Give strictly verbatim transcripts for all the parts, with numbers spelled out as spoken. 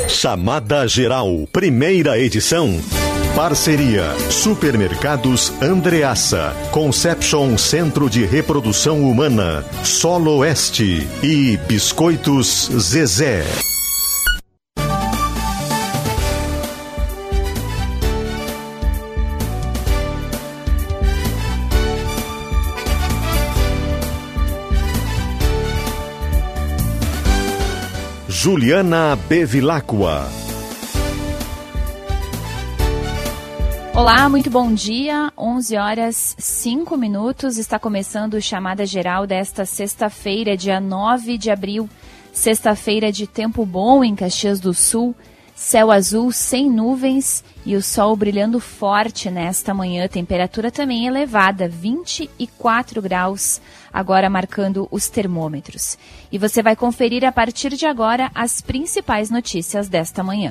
Chamada Geral, primeira edição. Parceria Supermercados Andreassa, Conception Centro de Reprodução Humana, Solo Oeste e Biscoitos Zezé. Juliana Bevilacqua. Olá, muito bom dia. onze horas, cinco minutos. Está começando o Chamada Geral desta sexta-feira, dia nove de abril. Sexta-feira de tempo bom em Caxias do Sul. Céu azul sem nuvens e o sol brilhando forte nesta manhã. Temperatura também elevada, vinte e quatro graus, agora marcando os termômetros. E você vai conferir a partir de agora as principais notícias desta manhã.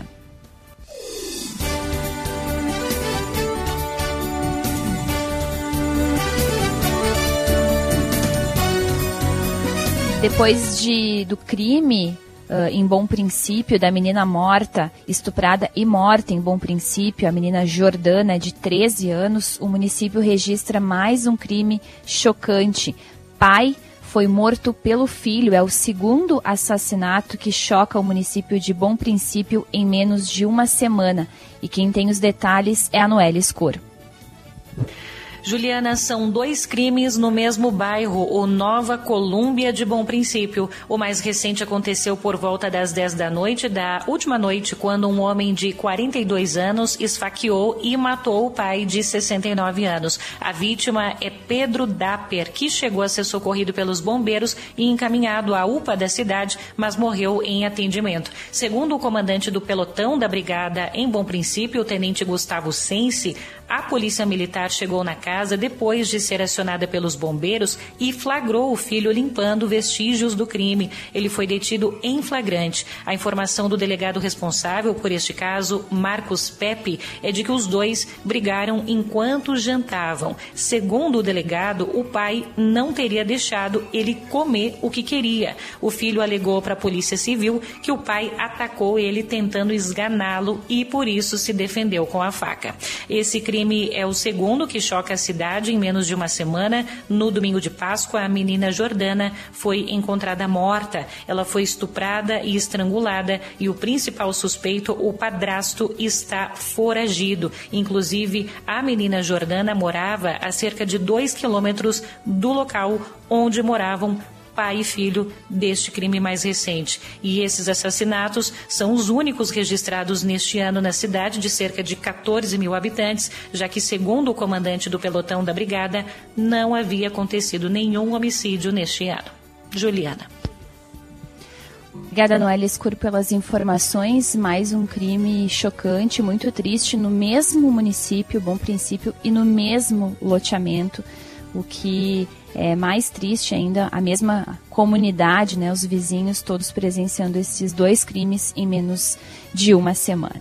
Depois de, do crime... Uh, em Bom Princípio, da menina morta, estuprada e morta em Bom Princípio, a menina Jordana, de treze anos, o município registra mais um crime chocante. Pai foi morto pelo filho. É o segundo assassinato que choca o município de Bom Princípio em menos de uma semana. E quem tem os detalhes é a Noelle Escor. Juliana, são dois crimes no mesmo bairro, o Nova Colúmbia de Bom Princípio. O mais recente aconteceu por volta das dez da noite da última noite, quando um homem de quarenta e dois anos esfaqueou e matou o pai de sessenta e nove anos. A vítima é Pedro Dapper, que chegou a ser socorrido pelos bombeiros e encaminhado à U P A da cidade, mas morreu em atendimento. Segundo o comandante do pelotão da brigada em Bom Princípio, o tenente Gustavo Sense, a polícia militar chegou na casa depois de ser acionada pelos bombeiros e flagrou o filho limpando vestígios do crime. Ele foi detido em flagrante. A informação do delegado responsável por este caso, Marcos Pepe, é de que os dois brigaram enquanto jantavam. Segundo o delegado, o pai não teria deixado ele comer o que queria. O filho alegou para a Polícia Civil que o pai atacou ele tentando esganá-lo e por isso se defendeu com a faca. Esse crime crime é o segundo que choca a cidade em menos de uma semana. No domingo de Páscoa, a menina Jordana foi encontrada morta. Ela foi estuprada e estrangulada e o principal suspeito, o padrasto, está foragido. Inclusive, a menina Jordana morava a cerca de dois quilômetros do local onde moravam pai e filho deste crime mais recente. E esses assassinatos são os únicos registrados neste ano na cidade, de cerca de quatorze mil habitantes, já que, segundo o comandante do pelotão da brigada, não havia acontecido nenhum homicídio neste ano. Juliana. Obrigada, Noelle Escuro, pelas informações. Mais um crime chocante, muito triste, no mesmo município, Bom Princípio, e no mesmo loteamento, o que é mais triste ainda, a mesma comunidade, né, os vizinhos todos presenciando esses dois crimes em menos de uma semana.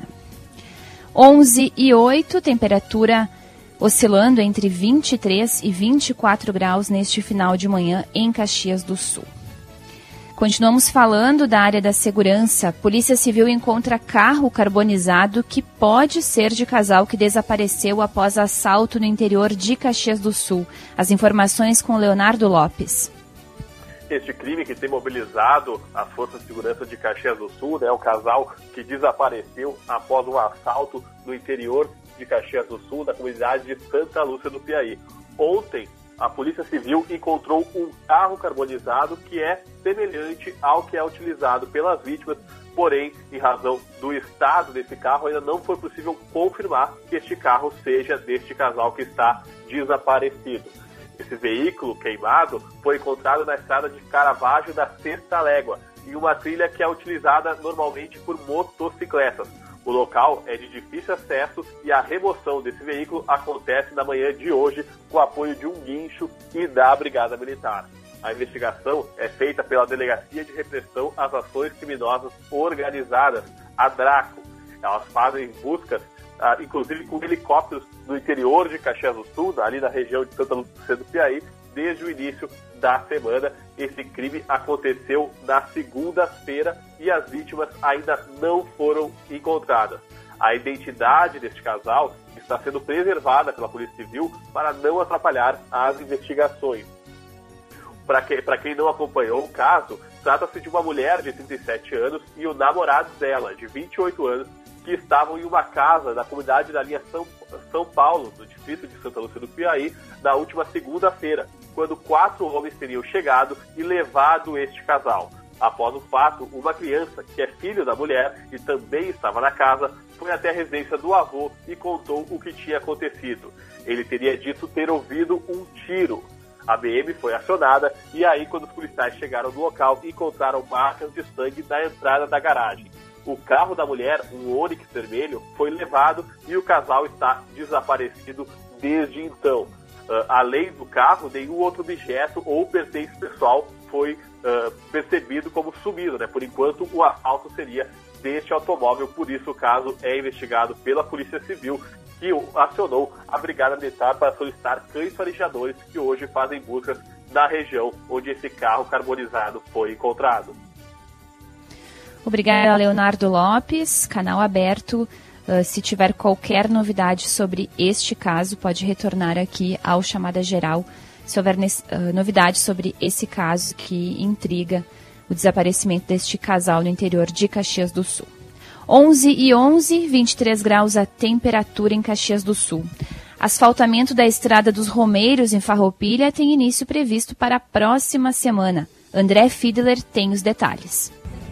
onze e oito, temperatura oscilando entre vinte e três e vinte e quatro graus neste final de manhã em Caxias do Sul. Continuamos falando da área da segurança. Polícia Civil encontra carro carbonizado que pode ser de casal que desapareceu após assalto no interior de Caxias do Sul. As informações com Leonardo Lopes. Este crime que tem mobilizado as forças de segurança de Caxias do Sul, né, o casal que desapareceu após um assalto no interior de Caxias do Sul, da comunidade de Santa Lúcia do Piauí. Ontem, a Polícia Civil encontrou um carro carbonizado que é semelhante ao que é utilizado pelas vítimas, porém, em razão do estado desse carro, ainda não foi possível confirmar que este carro seja deste casal que está desaparecido. Esse veículo queimado foi encontrado na estrada de Caravaggio da Sexta Légua, em uma trilha que é utilizada normalmente por motocicletas. O local é de difícil acesso e a remoção desse veículo acontece na manhã de hoje com o apoio de um guincho e da Brigada Militar. A investigação é feita pela Delegacia de Repressão às Ações Criminosas Organizadas, a DRACO. Elas fazem buscas, inclusive com helicópteros no interior de Caxias do Sul, ali na região de Santa Lúcia do Piauí, desde o início da semana. Esse crime aconteceu na segunda-feira e as vítimas ainda não foram encontradas. A identidade deste casal está sendo preservada pela Polícia Civil para não atrapalhar as investigações. Para que, para quem não acompanhou o caso, trata-se de uma mulher de trinta e sete anos e o namorado dela, de vinte e oito anos, que estavam em uma casa da comunidade da linha São, São Paulo, no distrito de Santa Lúcia do Piauí, na última segunda-feira, quando quatro homens teriam chegado e levado este casal. Após o fato, uma criança, que é filho da mulher e também estava na casa, foi até a residência do avô e contou o que tinha acontecido. Ele teria dito ter ouvido um tiro. A B M foi acionada e aí, quando os policiais chegaram no local, encontraram marcas de sangue na entrada da garagem. O carro da mulher, um Onix vermelho, foi levado e o casal está desaparecido desde então. Uh, além do carro, nenhum outro objeto ou pertence pessoal foi uh, percebido como sumido, né? Por enquanto, o assalto seria deste automóvel, por isso o caso é investigado pela Polícia Civil, que acionou a Brigada Militar para solicitar cães farejadores que hoje fazem buscas na região onde esse carro carbonizado foi encontrado. Obrigada, Leonardo Lopes. Canal aberto. Uh, se tiver qualquer novidade sobre este caso, pode retornar aqui ao Chamada Geral. Se houver uh, novidade sobre esse caso que intriga o desaparecimento deste casal no interior de Caxias do Sul. onze e onze, vinte e três graus a temperatura em Caxias do Sul. Asfaltamento da Estrada dos Romeiros, em Farroupilha, tem início previsto para a próxima semana. André Fiedler tem os detalhes.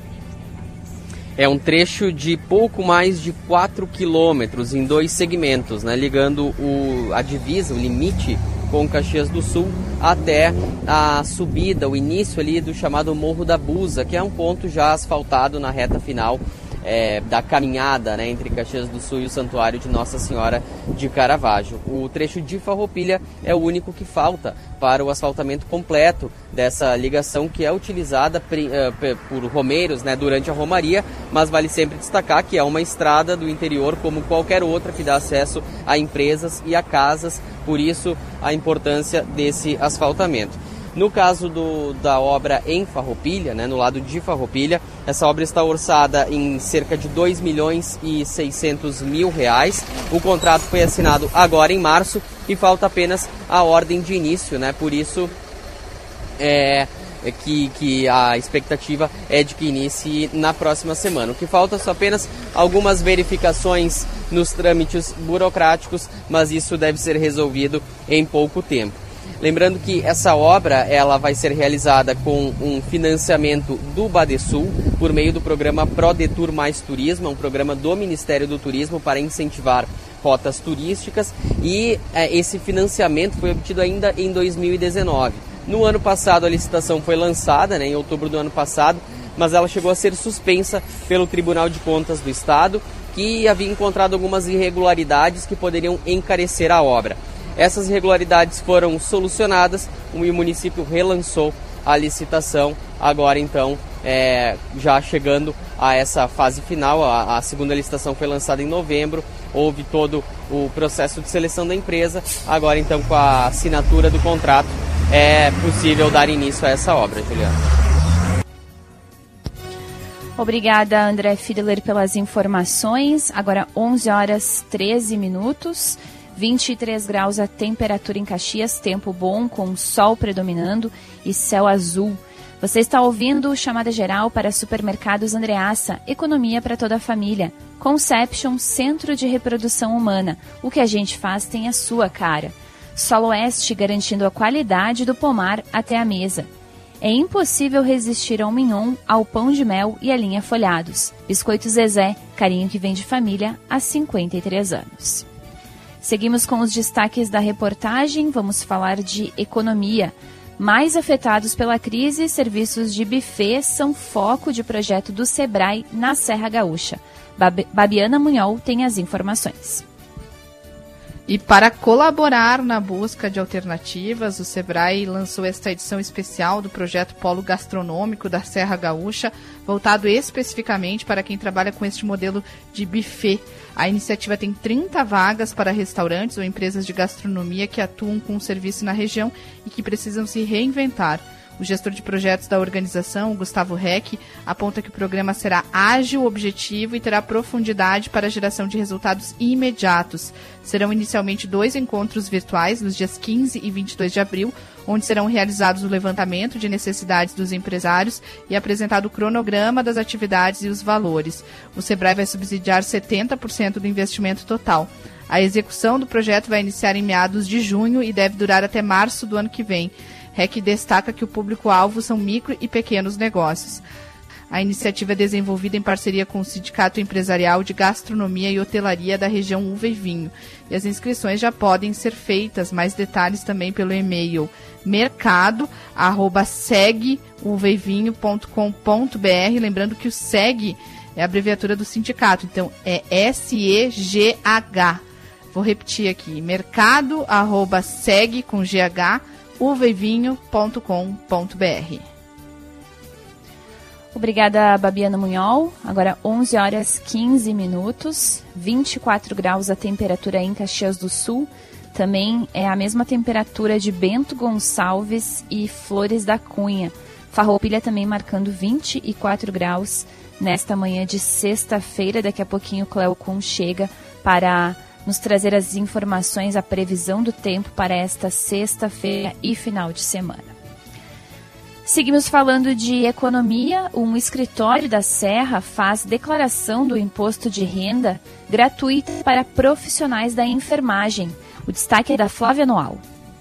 É um trecho de pouco mais de quatro quilômetros em dois segmentos, né, ligando o, a divisa, o limite com Caxias do Sul até a subida, o início ali do chamado Morro da Busa, que é um ponto já asfaltado na reta final é, da caminhada, né, entre Caxias do Sul e o Santuário de Nossa Senhora de Caravaggio. O trecho de Farroupilha é o único que falta para o asfaltamento completo dessa ligação, que é utilizada por romeiros, né, durante a romaria, mas vale sempre destacar que é uma estrada do interior como qualquer outra que dá acesso a empresas e a casas, por isso a importância desse asfaltamento. No caso do, da obra em Farroupilha, né, no lado de Farroupilha, essa obra está orçada em cerca de dois milhões e seiscentos mil reais. O contrato foi assinado agora em março e falta apenas a ordem de início, né? Por isso é, é que, que a expectativa é de que inicie na próxima semana. O que falta são apenas algumas verificações nos trâmites burocráticos, mas isso deve ser resolvido em pouco tempo. Lembrando que essa obra ela vai ser realizada com um financiamento do Badesul por meio do programa ProDetour Mais Turismo, um programa do Ministério do Turismo para incentivar rotas turísticas, e é, esse financiamento foi obtido ainda em dois mil e dezenove. No ano passado a licitação foi lançada, né, em outubro do ano passado, mas ela chegou a ser suspensa pelo Tribunal de Contas do Estado, que havia encontrado algumas irregularidades que poderiam encarecer a obra. Essas irregularidades foram solucionadas e o município relançou a licitação, agora então é, já chegando a essa fase final. A, a segunda licitação foi lançada em novembro, houve todo o processo de seleção da empresa, agora então com a assinatura do contrato é possível dar início a essa obra, Juliana. Obrigada, André Fiedler, pelas informações. Agora onze horas e treze minutos. vinte e três graus a temperatura em Caxias, tempo bom com sol predominando e céu azul. Você está ouvindo o Chamada Geral para Supermercados Andreassa, economia para toda a família. Conception, Centro de Reprodução Humana. O que a gente faz tem a sua cara. Sol Oeste, garantindo a qualidade do pomar até a mesa. É impossível resistir ao mignon, ao pão de mel e à linha folhados. Biscoito Zezé, carinho que vem de família há cinquenta e três anos. Seguimos com os destaques da reportagem, vamos falar de economia. Mais afetados pela crise, serviços de buffet são foco de projeto do Sebrae na Serra Gaúcha. Babiana Munhol tem as informações. E para colaborar na busca de alternativas, o Sebrae lançou esta edição especial do projeto Polo Gastronômico da Serra Gaúcha, voltado especificamente para quem trabalha com este modelo de buffet. A iniciativa tem trinta vagas para restaurantes ou empresas de gastronomia que atuam com o serviço na região e que precisam se reinventar. O gestor de projetos da organização, Gustavo Reck, aponta que o programa será ágil, objetivo e terá profundidade para a geração de resultados imediatos. Serão inicialmente dois encontros virtuais nos dias quinze e vinte e dois de abril, onde serão realizados o levantamento de necessidades dos empresários e apresentado o cronograma das atividades e os valores. O Sebrae vai subsidiar setenta por cento do investimento total. A execução do projeto vai iniciar em meados de junho e deve durar até março do ano que vem. Reck destaca que o público-alvo são micro e pequenos negócios. A iniciativa é desenvolvida em parceria com o Sindicato Empresarial de Gastronomia e Hotelaria da região Uva e Vinho. E as inscrições já podem ser feitas, mais detalhes também pelo e-mail mercado arroba seg uva e vinho ponto com ponto b r. Lembrando que o S E G é a abreviatura do sindicato, então é S E G H. Vou repetir aqui, mercado arroba seg com G H uva e vinho ponto com ponto b r. Obrigada, Babiana Munhol. Agora onze horas e quinze minutos, vinte e quatro graus a temperatura em Caxias do Sul. Também é a mesma temperatura de Bento Gonçalves e Flores da Cunha. Farroupilha também marcando vinte e quatro graus nesta manhã de sexta-feira. Daqui a pouquinho o Cleo Kuhn chega para nos trazer as informações, a previsão do tempo para esta sexta-feira e final de semana. Seguimos falando de economia. Um escritório da Serra faz declaração do imposto de renda gratuita para profissionais da enfermagem. O destaque é da Flávia Noal.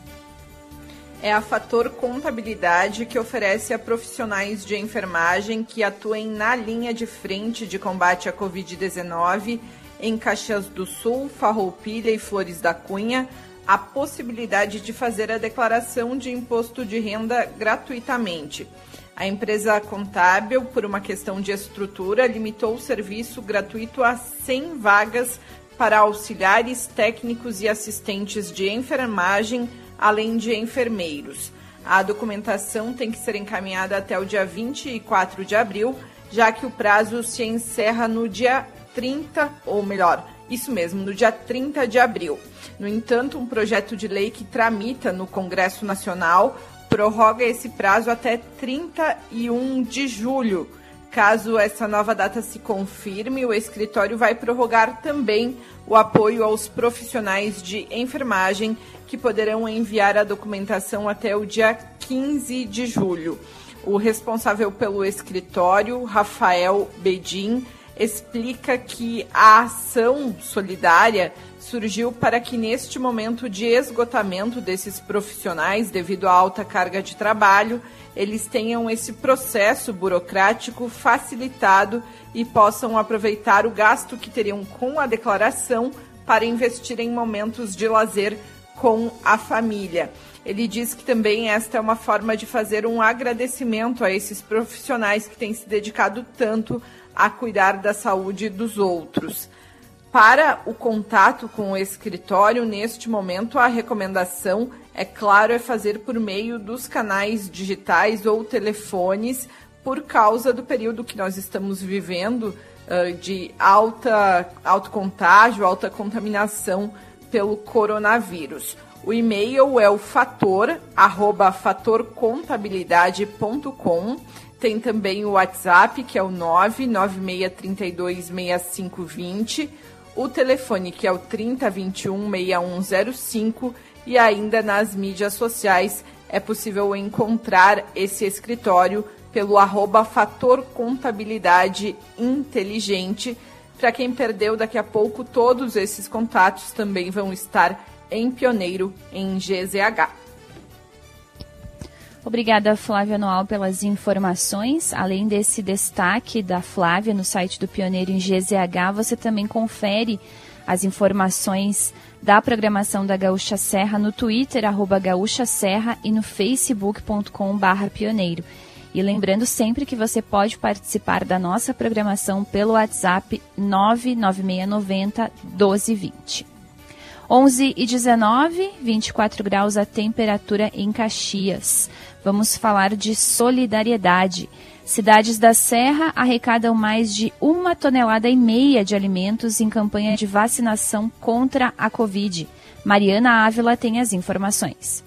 É a Fator Contabilidade que oferece a profissionais de enfermagem que atuem na linha de frente de combate à covid dezenove em Caxias do Sul, Farroupilha e Flores da Cunha, a possibilidade de fazer a declaração de imposto de renda gratuitamente. A empresa contábil, por uma questão de estrutura, limitou o serviço gratuito a cem vagas para auxiliares, técnicos e assistentes de enfermagem, além de enfermeiros. A documentação tem que ser encaminhada até o dia vinte e quatro de abril, já que o prazo se encerra no dia trinta, ou melhor, isso mesmo, no dia trinta de abril. No entanto, um projeto de lei que tramita no Congresso Nacional prorroga esse prazo até trinta e um de julho. Caso essa nova data se confirme, o escritório vai prorrogar também o apoio aos profissionais de enfermagem que poderão enviar a documentação até o dia quinze de julho. O responsável pelo escritório, Rafael Bedin, explica que a ação solidária surgiu para que, neste momento de esgotamento desses profissionais, devido à alta carga de trabalho, eles tenham esse processo burocrático facilitado e possam aproveitar o gasto que teriam com a declaração para investir em momentos de lazer com a família. Ele diz que também esta é uma forma de fazer um agradecimento a esses profissionais que têm se dedicado tanto a cuidar da saúde dos outros. Para o contato com o escritório, neste momento, a recomendação, é claro, é fazer por meio dos canais digitais ou telefones, por causa do período que nós estamos vivendo uh, de alta, alto contágio, alta contaminação pelo coronavírus. O e-mail é o fator, arroba fator contabilidade ponto com. Tem também o WhatsApp, que é o nove nove seis três dois seis cinco dois zero. O telefone, que é o trinta, vinte e um, sessenta e um zero cinco. E ainda nas mídias sociais é possível encontrar esse escritório pelo arroba Fator Contabilidade Inteligente. Para quem perdeu, daqui a pouco todos esses contatos também vão estar em Pioneiro, em G Z H. Obrigada, Flávia Noal, pelas informações. Além desse destaque da Flávia no site do Pioneiro em G Z H, você também confere as informações da programação da Gaúcha Serra no Twitter, arroba Gaúcha Serra, e no facebook ponto com barra pioneiro. E lembrando sempre que você pode participar da nossa programação pelo WhatsApp nove nove seis nove zero um dois dois zero. onze e dezenove, vinte e quatro graus a temperatura em Caxias. Vamos falar de solidariedade. Cidades da Serra arrecadam mais de uma tonelada e meia de alimentos em campanha de vacinação contra a Covid. Mariana Ávila tem as informações.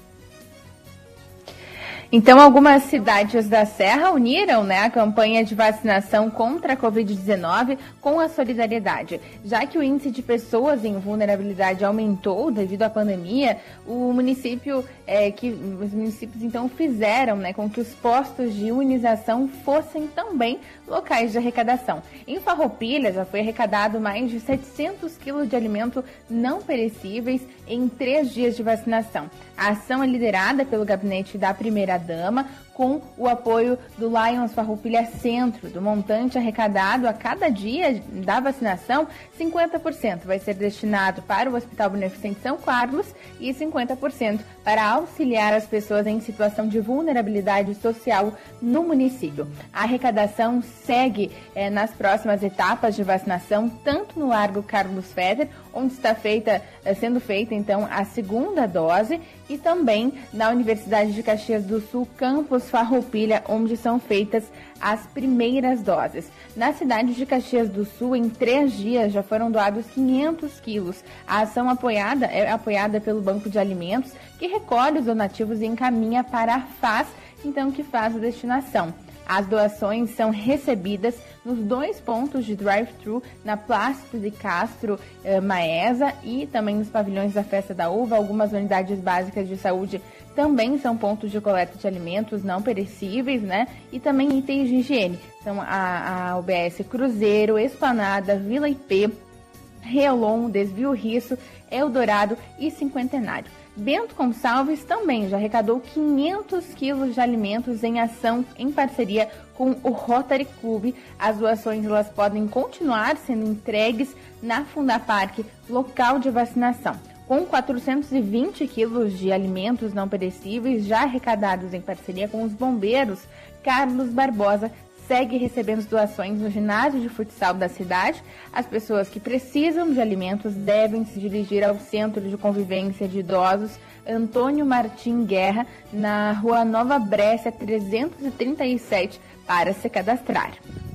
Então, algumas cidades da Serra uniram, né, a campanha de vacinação contra a covid dezenove com a solidariedade. Já que o índice de pessoas em vulnerabilidade aumentou devido à pandemia, o município, é, que, os municípios então fizeram, né, com que os postos de imunização fossem também locais de arrecadação. Em Farroupilha já foi arrecadado mais de setecentos quilos de alimento não perecíveis em três dias de vacinação. A ação é liderada pelo gabinete da primeira-dama, com o apoio do Lions Farroupilha Centro. Do montante arrecadado a cada dia da vacinação, cinquenta por cento vai ser destinado para o Hospital Beneficente São Carlos e cinquenta por cento para auxiliar as pessoas em situação de vulnerabilidade social no município. A arrecadação segue eh, nas próximas etapas de vacinação, tanto no Largo Carlos Feder, onde está feita, eh, sendo feita então a segunda dose, e também na Universidade de Caxias do Sul, campus Farroupilha, onde são feitas as primeiras doses. Na cidade de Caxias do Sul, em três dias, já foram doados quinhentos quilos. A ação apoiada é apoiada pelo Banco de Alimentos, que recolhe os donativos e encaminha para a F A S, então que faz a destinação. As doações são recebidas nos dois pontos de drive-thru, na Plácido de Castro eh, Maesa e também nos pavilhões da Festa da Uva. Algumas unidades básicas de saúde também são pontos de coleta de alimentos não perecíveis, né? E também itens de higiene. São a, a U B S Cruzeiro, Esplanada, Vila I P, Reolon, Desvio Risso, Eldorado e Cinquentenário. Bento Gonçalves também já arrecadou quinhentos quilos de alimentos em ação em parceria com o Rotary Club. As doações elas podem continuar sendo entregues na Fundaparque, local de vacinação. Com quatrocentos e vinte quilos de alimentos não perecíveis já arrecadados em parceria com os bombeiros, Carlos Barbosa segue recebendo doações no ginásio de futsal da cidade. As pessoas que precisam de alimentos devem se dirigir ao Centro de Convivência de Idosos Antônio Martim Guerra, na Rua Nova Brécia trezentos e trinta e sete, para se cadastrar.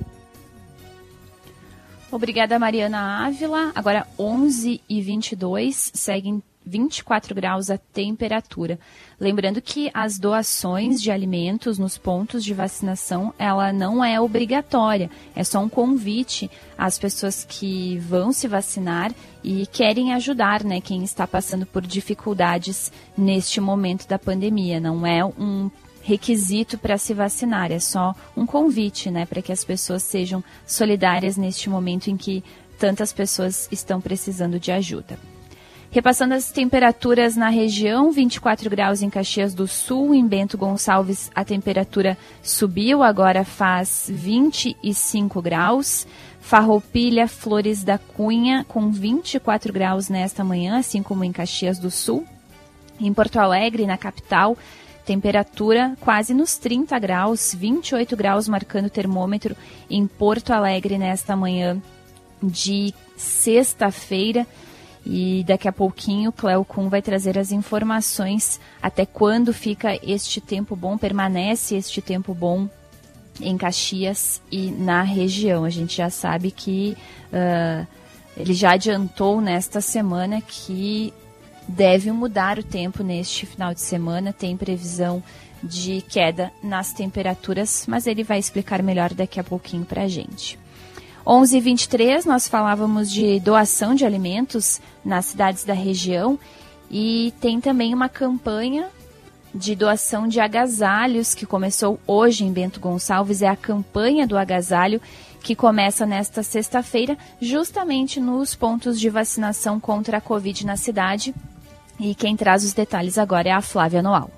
Obrigada, Mariana Ávila. Agora onze e vinte e dois, seguem vinte e quatro graus a temperatura. Lembrando que as doações de alimentos nos pontos de vacinação, ela não é obrigatória, é só um convite às pessoas que vão se vacinar e querem ajudar, né, quem está passando por dificuldades neste momento da pandemia. Não é um requisito para se vacinar, é só um convite, né, para que as pessoas sejam solidárias neste momento em que tantas pessoas estão precisando de ajuda. Repassando as temperaturas na região, vinte e quatro graus em Caxias do Sul, em Bento Gonçalves a temperatura subiu, agora faz vinte e cinco graus. Farroupilha, Flores da Cunha, com vinte e quatro graus nesta manhã, assim como em Caxias do Sul. Em Porto Alegre, na capital, temperatura quase nos trinta graus, vinte e oito graus marcando o termômetro em Porto Alegre nesta manhã de sexta-feira. E daqui a pouquinho o Cleo Kuhn vai trazer as informações até quando fica este tempo bom, permanece este tempo bom em Caxias e na região. A gente já sabe que uh, ele já adiantou nesta semana que deve mudar o tempo neste final de semana, tem previsão de queda nas temperaturas, mas ele vai explicar melhor daqui a pouquinho para a gente. onze e vinte e três, nós falávamos de doação de alimentos nas cidades da região e tem também uma campanha de doação de agasalhos que começou hoje em Bento Gonçalves. É a campanha do agasalho que começa nesta sexta-feira, justamente nos pontos de vacinação contra a Covid na cidade. E quem traz os detalhes agora é a Flávia Noal.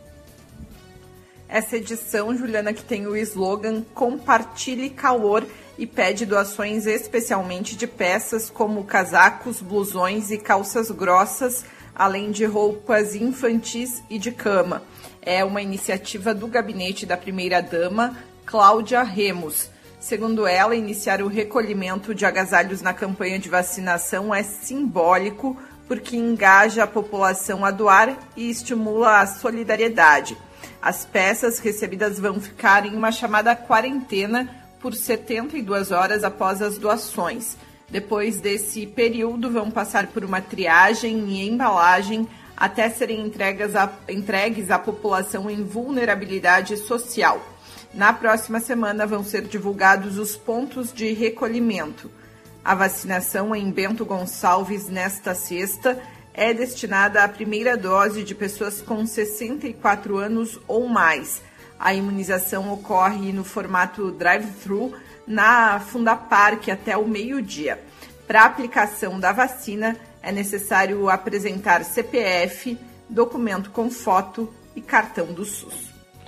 Essa edição, Juliana, que tem o slogan Compartilhe Calor e pede doações especialmente de peças como casacos, blusões e calças grossas, além de roupas infantis e de cama. É uma iniciativa do gabinete da primeira-dama, Cláudia Remos. Segundo ela, iniciar o recolhimento de agasalhos na campanha de vacinação é simbólico, porque engaja a população a doar e estimula a solidariedade. As peças recebidas vão ficar em uma chamada quarentena por setenta e duas horas após as doações. Depois desse período, vão passar por uma triagem e embalagem até serem entregues à, entregues à população em vulnerabilidade social. Na próxima semana vão ser divulgados os pontos de recolhimento. A vacinação em Bento Gonçalves nesta sexta é destinada à primeira dose de pessoas com sessenta e quatro anos ou mais. A imunização ocorre no formato drive-thru na Fundaparque até o meio-dia. Para a aplicação da vacina, é necessário apresentar C P F, documento com foto e cartão do SUS.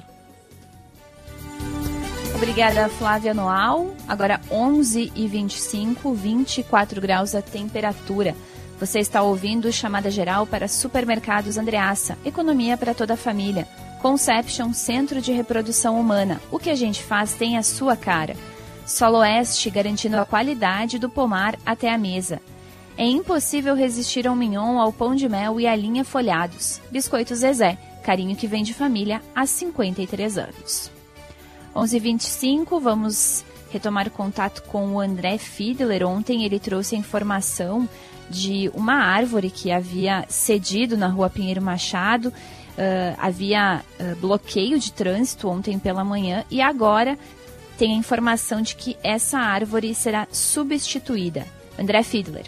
Obrigada, Flávia Noal. Agora onze e vinte e cinco, vinte e quatro graus a temperatura. Você está ouvindo Chamada Geral para Supermercados Andreassa. Economia para toda a família. Conception, Centro de Reprodução Humana. O que a gente faz tem a sua cara. Solo Oeste, garantindo a qualidade do pomar até a mesa. É impossível resistir ao mignon, ao pão de mel e à linha folhados. Biscoito Zezé, carinho que vem de família há cinquenta e três anos. onze e vinte e cinco, vamos retomar o contato com o André Fiedler. Ontem ele trouxe a informação de uma árvore que havia cedido na rua Pinheiro Machado. Uh, havia uh, bloqueio de trânsito ontem pela manhã e agora tem a informação de que essa árvore será substituída. André Fiedler.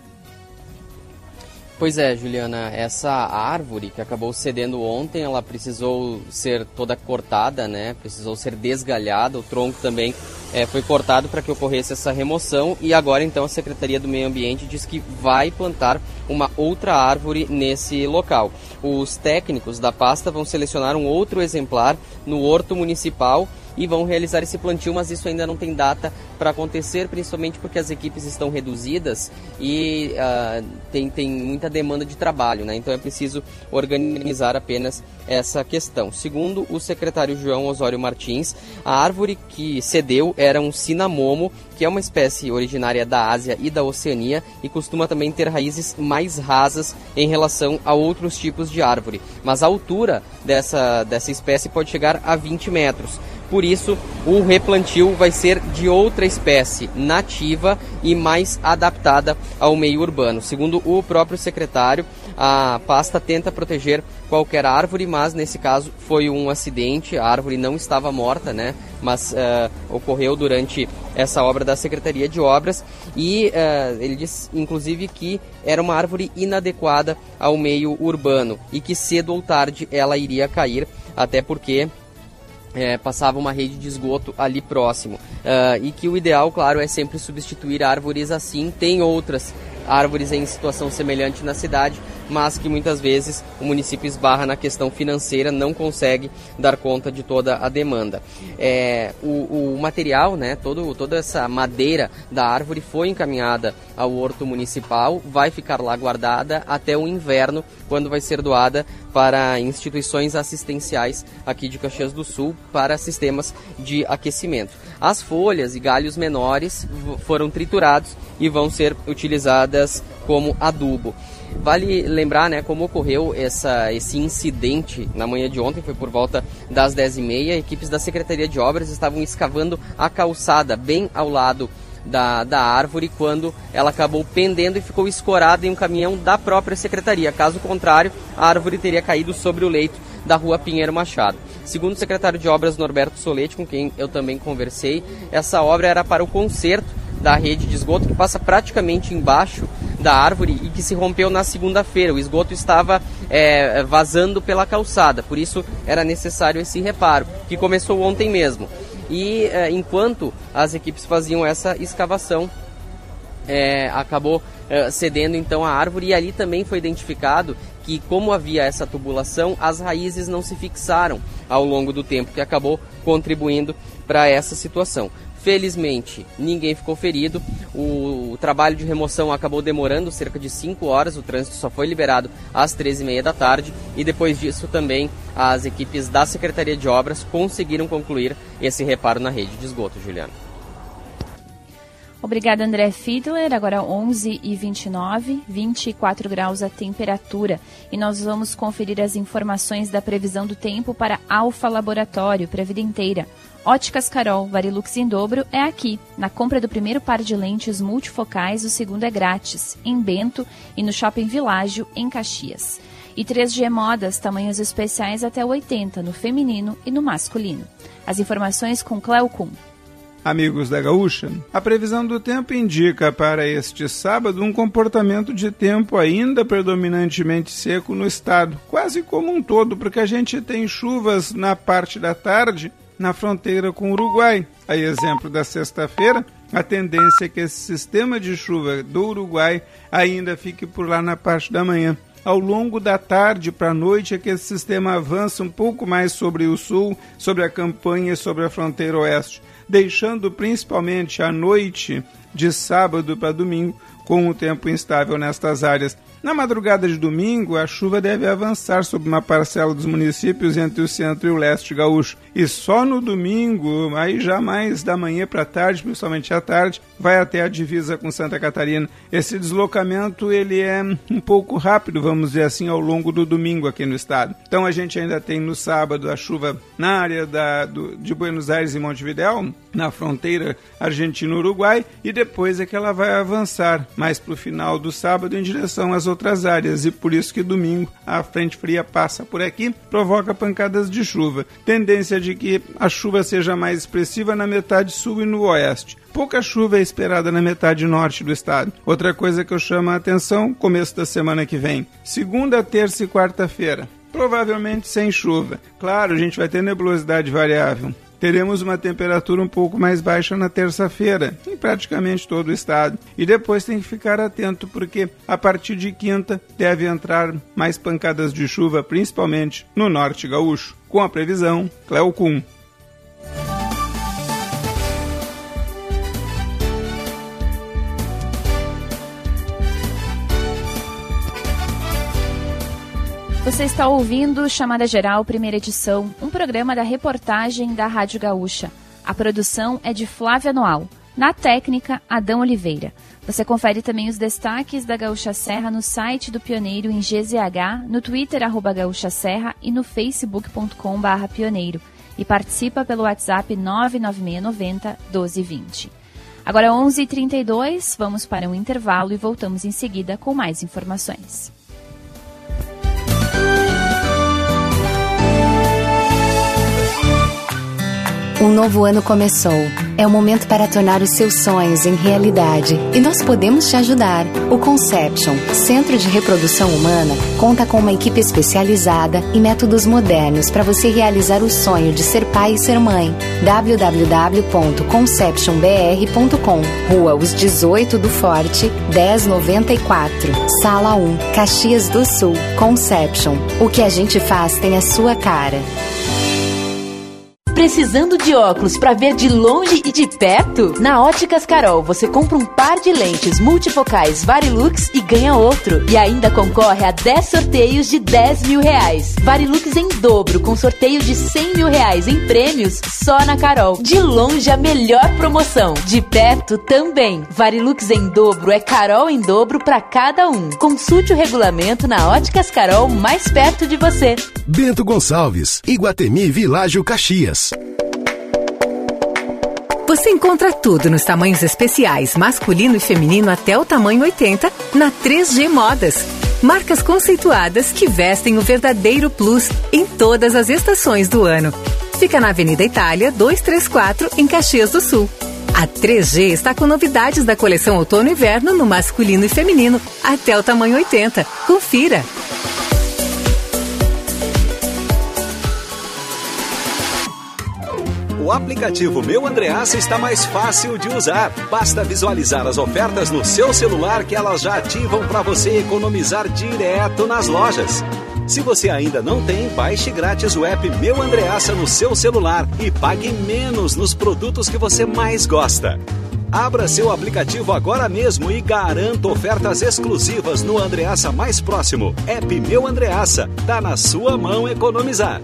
Pois é, Juliana, essa árvore que acabou cedendo ontem, ela precisou ser toda cortada, né? Precisou ser desgalhada, o tronco também é, foi cortado para que ocorresse essa remoção e agora então a Secretaria do Meio Ambiente diz que vai plantar uma outra árvore nesse local. Os técnicos da pasta vão selecionar um outro exemplar no horto municipal e vão realizar esse plantio, mas isso ainda não tem data para acontecer, principalmente porque as equipes estão reduzidas e uh, tem, tem muita demanda de trabalho, né? Então é preciso organizar apenas essa questão. Segundo o secretário João Osório Martins, a árvore que cedeu era um cinamomo, que é uma espécie originária da Ásia e da Oceania e costuma também ter raízes mais rasas em relação a outros tipos de árvore. Mas a altura dessa, dessa espécie pode chegar a vinte metros. Por isso, o replantio vai ser de outra espécie, nativa e mais adaptada ao meio urbano. Segundo o próprio secretário, a pasta tenta proteger qualquer árvore, mas nesse caso foi um acidente, a árvore não estava morta, né? Mas uh, ocorreu durante essa obra da Secretaria de Obras e uh, ele diz, inclusive, que era uma árvore inadequada ao meio urbano e que cedo ou tarde ela iria cair, até porque É, passava uma rede de esgoto ali próximo. Uh, e que o ideal, claro, é sempre substituir árvores assim. Tem outras árvores em situação semelhante na cidade, mas que muitas vezes o município esbarra na questão financeira, não consegue dar conta de toda a demanda. É, o, o material, né, todo, toda essa madeira da árvore foi encaminhada ao horto municipal, vai ficar lá guardada até o inverno, quando vai ser doada para instituições assistenciais aqui de Caxias do Sul para sistemas de aquecimento. As folhas e galhos menores foram triturados e vão ser utilizadas como adubo. Vale lembrar, né, como ocorreu essa, esse incidente na manhã de ontem, foi por volta das dez e meia, equipes da Secretaria de Obras estavam escavando a calçada bem ao lado da, da árvore, quando ela acabou pendendo e ficou escorada em um caminhão da própria Secretaria. Caso contrário, a árvore teria caído sobre o leito da rua Pinheiro Machado. Segundo o secretário de Obras Norberto Solete, com quem eu também conversei, essa obra era para o conserto da rede de esgoto que passa praticamente embaixo da árvore e que se rompeu na segunda-feira. O esgoto estava é, vazando pela calçada, por isso era necessário esse reparo, que começou ontem mesmo. E é, enquanto as equipes faziam essa escavação, é, acabou é, cedendo então a árvore, e ali também foi identificado que, como havia essa tubulação, as raízes não se fixaram ao longo do tempo, que acabou contribuindo para essa situação. Felizmente, ninguém ficou ferido. O, o trabalho de remoção acabou demorando cerca de cinco horas. O trânsito só foi liberado às treze e meia da tarde. E depois disso também as equipes da Secretaria de Obras conseguiram concluir esse reparo na rede de esgoto, Juliana. Obrigada, André Fiedler. Agora onze e vinte e nove, vinte e quatro graus a temperatura. E nós vamos conferir as informações da previsão do tempo para Alfa Laboratório, para a vida inteira. Óticas Carol, Varilux em dobro é aqui. Na compra do primeiro par de lentes multifocais, o segundo é grátis, em Bento e no Shopping Világio, em Caxias. E três G Modas, tamanhos especiais até oitenta, no feminino e no masculino. As informações com Cléo Kuhn. Amigos da Gaúcha, a previsão do tempo indica para este sábado um comportamento de tempo ainda predominantemente seco no estado, quase como um todo, porque a gente tem chuvas na parte da tarde na fronteira com o Uruguai. A exemplo da sexta-feira, a tendência é que esse sistema de chuva do Uruguai ainda fique por lá na parte da manhã. Ao longo da tarde para a noite é que esse sistema avança um pouco mais sobre o sul, sobre a campanha e sobre a fronteira oeste, deixando principalmente a noite de sábado para domingo com o tempo instável nestas áreas. Na madrugada de domingo, a chuva deve avançar sobre uma parcela dos municípios entre o centro e o leste gaúcho. E só no domingo, aí já mais da manhã para a tarde, principalmente à tarde, vai até a divisa com Santa Catarina. Esse deslocamento ele é um pouco rápido, vamos dizer assim, ao longo do domingo aqui no estado. Então a gente ainda tem no sábado a chuva na área da, do, de Buenos Aires e Montevidéu, na fronteira Argentina-Uruguai, e depois é que ela vai avançar mais para o final do sábado em direção às outras áreas, e por isso que domingo a frente fria passa por aqui, provoca pancadas de chuva. Tendência de que a chuva seja mais expressiva na metade sul e no oeste. Pouca chuva é esperada na metade norte do estado. Outra coisa que eu chamo a atenção, começo da semana que vem. Segunda, terça e quarta-feira. Provavelmente sem chuva. Claro, a gente vai ter nebulosidade variável. Teremos uma temperatura um pouco mais baixa na terça-feira, em praticamente todo o estado. E depois tem que ficar atento, porque a partir de quinta deve entrar mais pancadas de chuva, principalmente no norte gaúcho. Com a previsão, Cléo Kuhn. Você está ouvindo Chamada Geral, primeira edição, um programa da reportagem da Rádio Gaúcha. A produção é de Flávia Noal. Na técnica, Adão Oliveira. Você confere também os destaques da Gaúcha Serra no site do Pioneiro em G Z H, no Twitter, arroba Gaúcha Serra e no facebook ponto com barra Pioneiro. E participa pelo WhatsApp nove nove seis nove zero, um dois dois zero. Agora onze e trinta e dois, vamos para um intervalo e voltamos em seguida com mais informações. Um novo ano começou. É o momento para tornar os seus sonhos em realidade. E nós podemos te ajudar. O Conception, Centro de Reprodução Humana, conta com uma equipe especializada e métodos modernos para você realizar o sonho de ser pai e ser mãe. w w w ponto conception b r ponto com, Rua Os dezoito do Forte, dez noventa e quatro, Sala um, Caxias do Sul. Conception. O que a gente faz tem a sua cara. Precisando de óculos para ver de longe e de perto? Na Óticas Carol, você compra um par de lentes multifocais Varilux e ganha outro. E ainda concorre a dez sorteios de dez mil reais. Varilux em dobro, com sorteio de cem mil reais em prêmios só na Carol. De longe, a melhor promoção. De perto também. Varilux em dobro é Carol em dobro para cada um. Consulte o regulamento na Óticas Carol, mais perto de você. Bento Gonçalves, Iguatemi Világio, Caxias. Você encontra tudo nos tamanhos especiais, masculino e feminino até o tamanho oitenta, na três G Modas. Marcas conceituadas que vestem o verdadeiro plus em todas as estações do ano. Fica na Avenida Itália, duzentos e trinta e quatro, em Caxias do Sul. A três G está com novidades da coleção Outono e Inverno no masculino e feminino, até o tamanho oitenta. Confira! O aplicativo Meu Andreassa está mais fácil de usar. Basta visualizar as ofertas no seu celular que elas já ativam para você economizar direto nas lojas. Se você ainda não tem, baixe grátis o app Meu Andreassa no seu celular e pague menos nos produtos que você mais gosta. Abra seu aplicativo agora mesmo e garanta ofertas exclusivas no Andreassa mais próximo. App Meu Andreassa. Tá na sua mão economizar.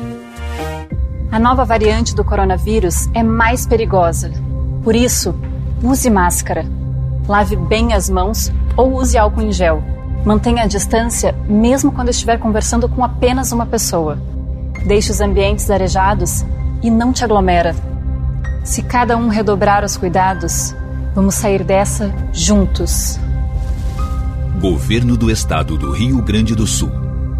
A nova variante do coronavírus é mais perigosa. Por isso, Use máscara. Lave bem as mãos ou use álcool em gel. Mantenha a distância mesmo quando estiver conversando com apenas uma pessoa. Deixe os ambientes arejados e não te aglomera. Se cada um redobrar os cuidados, vamos sair dessa juntos. Governo do Estado do Rio Grande do Sul.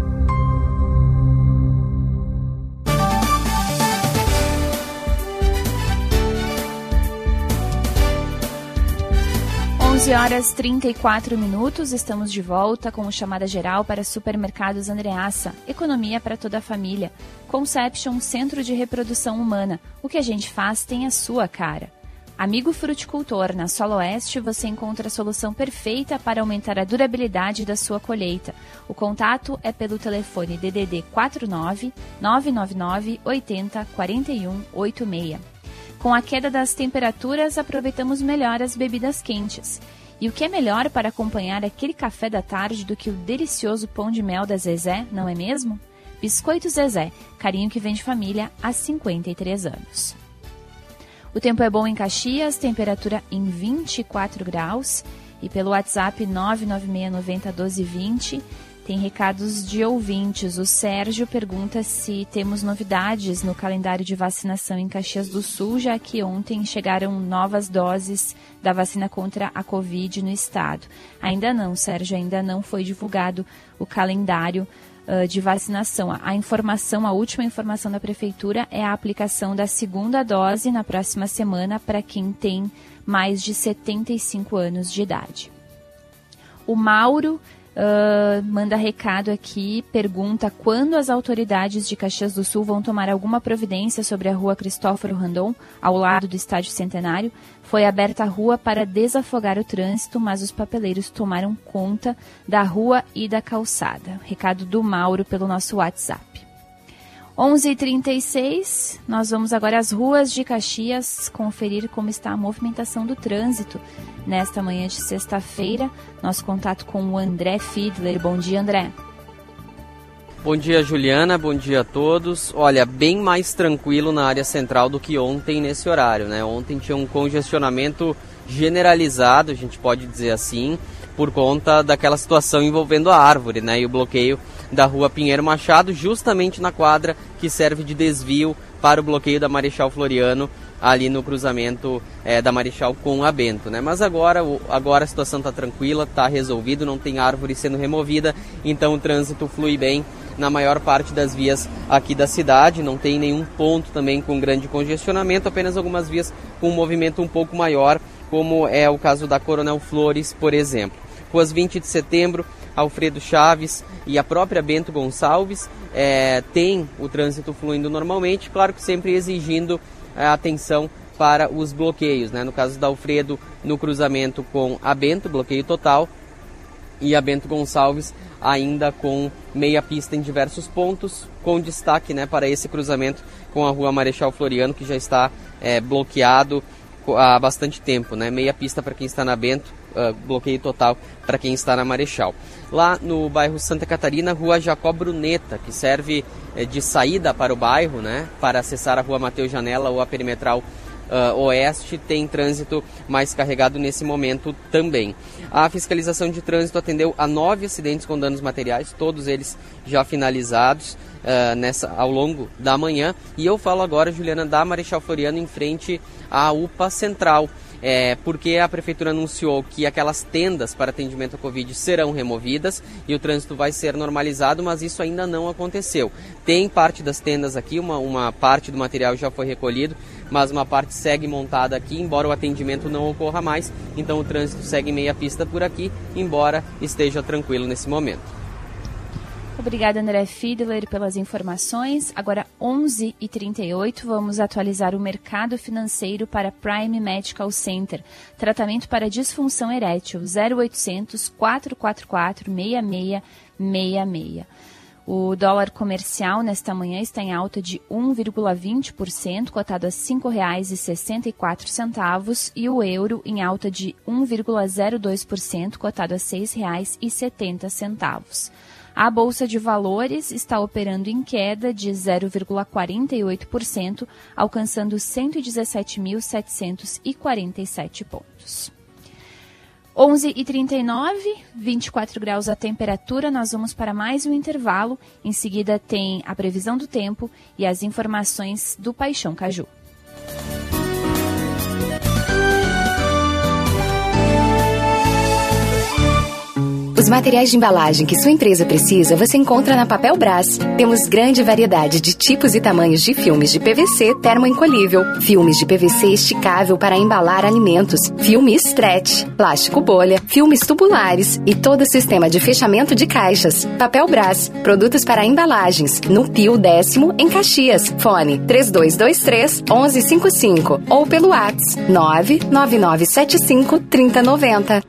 onze horas e trinta e quatro minutos, estamos de volta com o Chamada Geral para Supermercados Andreassa. Economia para toda a família. Conception, Centro de Reprodução Humana. O que a gente faz tem a sua cara. Amigo Fruticultor, na Solo Oeste você encontra a solução perfeita para aumentar a durabilidade da sua colheita. O contato é pelo telefone D D D quatro nove nove nove nove oito zero quatro um oito seis. Com a queda das temperaturas, aproveitamos melhor as bebidas quentes. E o que é melhor para acompanhar aquele café da tarde do que o delicioso pão de mel da Zezé, não é mesmo? Biscoito Zezé, carinho que vem de família há cinquenta e três anos. O tempo é bom em Caxias, temperatura em vinte e quatro graus. E pelo WhatsApp nove nove seis nove zero um dois dois zero, tem recados de ouvintes. O Sérgio pergunta se temos novidades no calendário de vacinação em Caxias do Sul, já que ontem chegaram novas doses da vacina contra a Covid no estado. Ainda não, Sérgio, ainda não foi divulgado o calendário uh, de vacinação. A informação, a última informação da Prefeitura é a aplicação da segunda dose na próxima semana para quem tem mais de setenta e cinco anos de idade. O Mauro Uh, manda recado aqui, pergunta quando as autoridades de Caxias do Sul vão tomar alguma providência sobre a rua Cristóforo Randon, ao lado do Estádio Centenário. Foi aberta a rua para desafogar o trânsito, mas os papeleiros tomaram conta da rua e da calçada. Recado do Mauro pelo nosso WhatsApp. onze e trinta e seis, nós vamos agora às ruas de Caxias conferir como está a movimentação do trânsito nesta manhã de sexta-feira. Nosso contato com o André Fiedler. Bom dia, André. Bom dia, Juliana. Bom dia a todos. Olha, bem mais tranquilo na área central do que ontem nesse horário, né? Ontem tinha um congestionamento generalizado, a gente pode dizer assim, por conta daquela situação envolvendo a árvore, né? E o bloqueio da rua Pinheiro Machado, justamente na quadra que serve de desvio para o bloqueio da Marechal Floriano, ali no cruzamento é, da Marechal com a Bento, né? Mas agora, o, agora a situação está tranquila, está resolvido, não tem árvore sendo removida, então o trânsito flui bem na maior parte das vias aqui da cidade, não tem nenhum ponto também com grande congestionamento, apenas algumas vias com um movimento um pouco maior, como é o caso da Coronel Flores, por exemplo. Ruas vinte de setembro, Alfredo Chaves e a própria Bento Gonçalves é, tem o trânsito fluindo normalmente, claro que sempre exigindo a atenção para os bloqueios, né? No caso da Alfredo, no cruzamento com a Bento, bloqueio total, e a Bento Gonçalves ainda com meia pista em diversos pontos, com destaque, né, para esse cruzamento com a rua Marechal Floriano, que já está é, bloqueado há bastante tempo, né? Meia pista para quem está na Bento, uh, bloqueio total para quem está na Marechal. Lá no bairro Santa Catarina, rua Jacó Bruneta, que serve eh, de saída para o bairro, né? Para acessar a rua Mateus Janela ou a perimetral uh, oeste, tem trânsito mais carregado nesse momento também. A fiscalização de trânsito atendeu a nove acidentes com danos materiais, todos eles já finalizados uh, nessa, ao longo da manhã. E eu falo agora, Juliana, da Marechal Floriano em frente à U P A Central. É, porque a Prefeitura anunciou que aquelas tendas para atendimento à Covid serão removidas e o trânsito vai ser normalizado, mas isso ainda não aconteceu. Tem parte das tendas aqui, uma, uma parte do material já foi recolhido, mas uma parte segue montada aqui, embora o atendimento não ocorra mais, então o trânsito segue meia pista por aqui, embora esteja tranquilo nesse momento. Obrigada, André Fiedler, pelas informações. Agora, onze e trinta e oito, vamos atualizar o mercado financeiro para Prime Medical Center. Tratamento para disfunção erétil, zero oitocentos, quatrocentos e quarenta e quatro, sessenta e seis sessenta e seis. O dólar comercial nesta manhã está em alta de um vírgula vinte por cento, cotado a cinco reais e sessenta e quatro centavos, e o euro em alta de um vírgula zero dois por cento, cotado a seis reais e setenta centavos. A Bolsa de Valores está operando em queda de zero vírgula quarenta e oito por cento, alcançando cento e dezessete mil setecentos e quarenta e sete pontos. onze e trinta e nove, vinte e quatro graus a temperatura, nós vamos para mais um intervalo. Em seguida tem a previsão do tempo e as informações do Paixão Caju. Os materiais de embalagem que sua empresa precisa você encontra na Papel Brás. Temos grande variedade de tipos e tamanhos de filmes de P V C termoencolhível, filmes de P V C esticável para embalar alimentos, filme stretch, plástico bolha, filmes tubulares e todo o sistema de fechamento de caixas. Papel Brás, produtos para embalagens, no Pio Décimo, em Caxias. Fone três dois dois três, um um cinco cinco ou pelo WhatsApp nove nove nove sete cinco, três zero nove zero.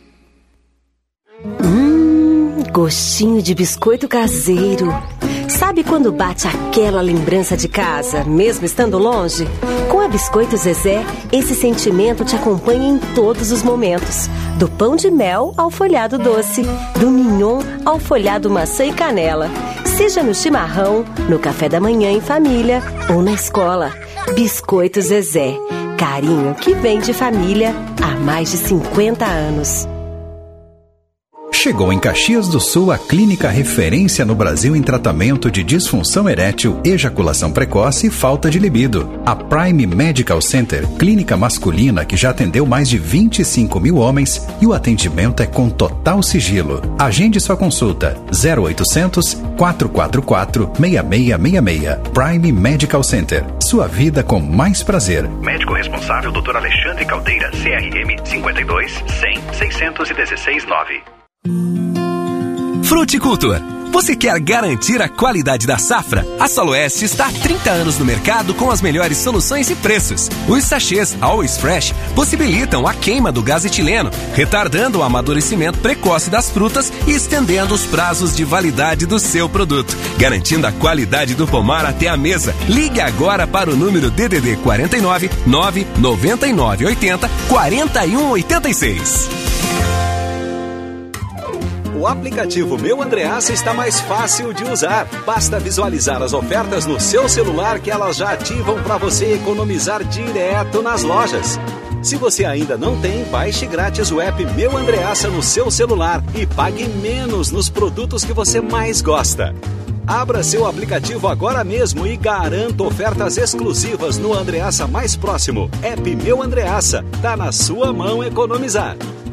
Hum, gostinho de biscoito caseiro. Sabe quando bate aquela lembrança de casa, mesmo estando longe? Com a Biscoito Zezé, esse sentimento te acompanha em todos os momentos. Do pão de mel ao folhado doce, do mignon ao folhado maçã e canela. Seja no chimarrão, no café da manhã em família ou na escola. Biscoito Zezé, carinho que vem de família há mais de cinquenta anos. Chegou em Caxias do Sul a clínica referência no Brasil em tratamento de disfunção erétil, ejaculação precoce e falta de libido. A Prime Medical Center, clínica masculina que já atendeu mais de vinte e cinco mil homens e o atendimento é com total sigilo. Agende sua consulta zero oitocentos, quatro quatro quatro, seis seis seis seis. Prime Medical Center, sua vida com mais prazer. Médico responsável doutor Alexandre Caldeira, C R M cinquenta e dois, cem, seiscentos e dezesseis, nove. Fruticultor, você quer garantir a qualidade da safra? A Soloeste está há trinta anos no mercado com as melhores soluções e preços. Os sachês Always Fresh possibilitam a queima do gás etileno, retardando o amadurecimento precoce das frutas e estendendo os prazos de validade do seu produto, garantindo a qualidade do pomar até a mesa. Ligue agora para o número D D D quarenta e nove, nove nove nove oito zero, quatro um oito seis. O aplicativo Meu Andreassa está mais fácil de usar. Basta visualizar as ofertas no seu celular que elas já ativam para você economizar direto nas lojas. Se você ainda não tem, baixe grátis o app Meu Andreassa no seu celular e pague menos nos produtos que você mais gosta. Abra seu aplicativo agora mesmo e garanta ofertas exclusivas no Andreassa mais próximo. App Meu Andreassa, tá na sua mão economizar.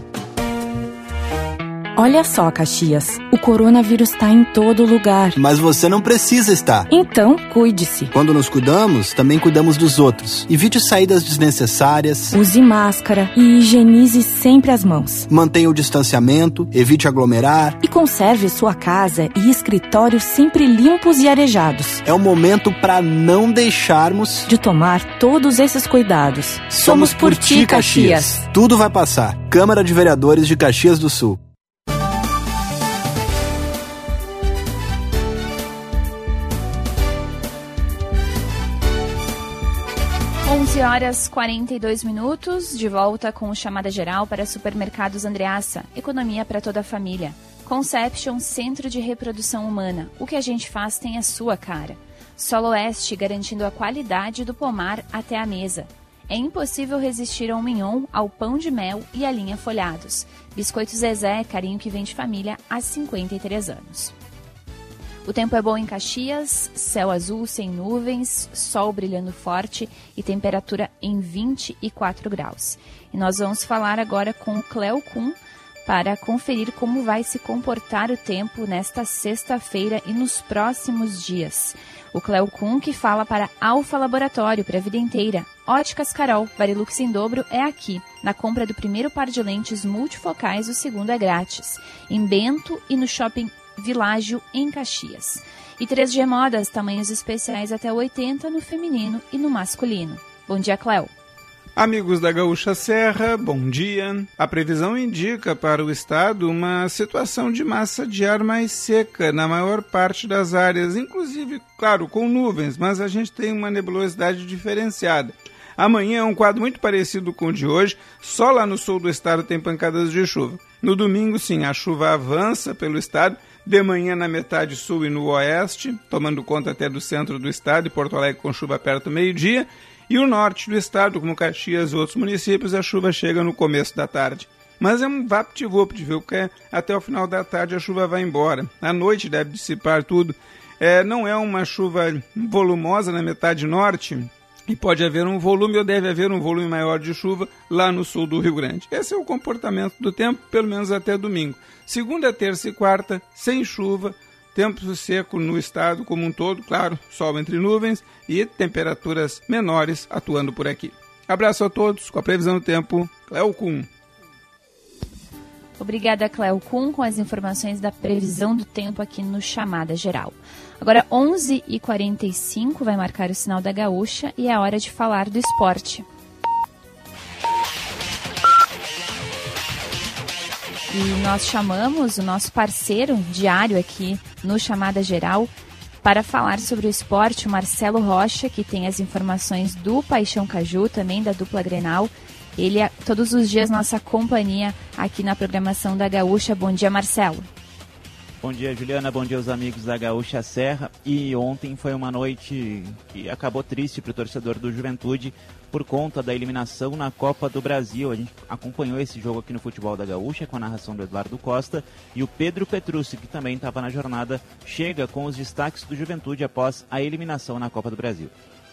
Olha só, Caxias, o coronavírus está em todo lugar. Mas você não precisa estar. Então, cuide-se. Quando nos cuidamos, também cuidamos dos outros. Evite saídas desnecessárias. Use máscara e higienize sempre as mãos. Mantenha o distanciamento, evite aglomerar. E conserve sua casa e escritório sempre limpos e arejados. É o momento para não deixarmos de tomar todos esses cuidados. Somos, Somos por ti, Caxias. Caxias. Tudo vai passar. Câmara de Vereadores de Caxias do Sul. onze horas e quarenta e dois minutos, de volta com o Chamada Geral para Supermercados Andreassa, economia para toda a família. Conception, Centro de Reprodução Humana, o que a gente faz tem a sua cara. Soloeste, garantindo a qualidade do pomar até a mesa. É impossível resistir ao mignon, ao pão de mel e à linha folhados. Biscoito Zezé, carinho que vem de família há cinquenta e três anos. O tempo é bom em Caxias, céu azul sem nuvens, sol brilhando forte e temperatura em vinte e quatro graus. E nós vamos falar agora com o Cleo Kuhn para conferir como vai se comportar o tempo nesta sexta-feira e nos próximos dias. O Cleo Kuhn que fala para Alfa Laboratório, para a vida inteira. Óticas Carol, Varilux em dobro é aqui. Na compra do primeiro par de lentes multifocais, o segundo é grátis. Em Bento e no Shopping Világio, em Caxias. E três G Modas, tamanhos especiais até oitenta no feminino e no masculino. Bom dia, Cléo. Amigos da Gaúcha Serra, bom dia. A previsão indica para o estado uma situação de massa de ar mais seca na maior parte das áreas, inclusive, claro, com nuvens, mas a gente tem uma nebulosidade diferenciada. Amanhã é um quadro muito parecido com o de hoje, só lá no sul do estado tem pancadas de chuva. No domingo, sim, a chuva avança pelo estado, de manhã na metade sul e no oeste, tomando conta até do centro do estado e Porto Alegre com chuva perto do meio-dia, e o norte do estado, como Caxias e outros municípios, a chuva chega no começo da tarde. Mas é um vapt-vupt, viu? Porque até o final da tarde a chuva vai embora. À noite deve dissipar tudo. É, não é uma chuva volumosa na metade norte, e pode haver um volume, ou deve haver um volume maior de chuva lá no sul do Rio Grande. Esse é o comportamento do tempo, pelo menos até domingo. Segunda, terça e quarta, sem chuva, tempo seco no estado como um todo, claro, sol entre nuvens e temperaturas menores atuando por aqui. Abraço a todos, com a previsão do tempo, Cléo Kuhn. Obrigada, Cléo Kuhn, com as informações da previsão do tempo aqui no Chamada Geral. Agora, onze e quarenta e cinco, vai marcar o sinal da Gaúcha e é hora de falar do esporte. E nós chamamos o nosso parceiro diário aqui no Chamada Geral para falar sobre o esporte, o Marcelo Rocha, que tem as informações do Paixão Caju, também da dupla Grenal. Ele é todos os dias nossa companhia aqui na programação da Gaúcha. Bom dia, Marcelo. Bom dia, Juliana. Bom dia aos amigos da Gaúcha Serra. E ontem foi uma noite que acabou triste para o torcedor do Juventude por conta da eliminação na Copa do Brasil. A gente acompanhou esse jogo aqui no Futebol da Gaúcha com a narração do Eduardo Costa. E o Pedro Petrucci, que também estava na jornada, chega com os destaques do Juventude após a eliminação na Copa do Brasil.